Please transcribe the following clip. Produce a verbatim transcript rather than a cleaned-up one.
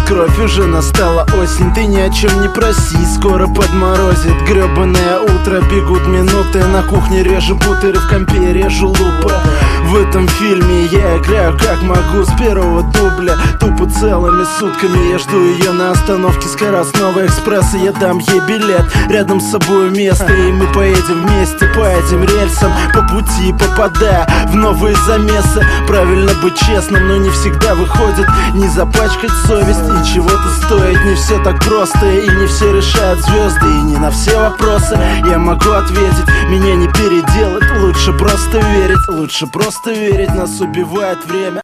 кровь, уже настала осень. Ты ни о чем не проси, скоро подморозит гребаное утро. Бегут минуты, на кухне режу бутеры, в компе режу лупы. В этом фильме я играю как могу, с первого дубля. Тупо целыми сутками я жду ее на остановке скоростного экспресса. Я дам ей билет, рядом с собой место, и мы поедем вместе по этим рельсам, по пути попадая в новые замесы. Правильно быть честным, но не всегда выходит. Не запачкать совесть и чего-то стоит. Не все так просто, и не все решают звезды. И не на все вопросы я могу ответить. Меня не переделать, лучше просто верить. Лучше просто верить, нас убивает время.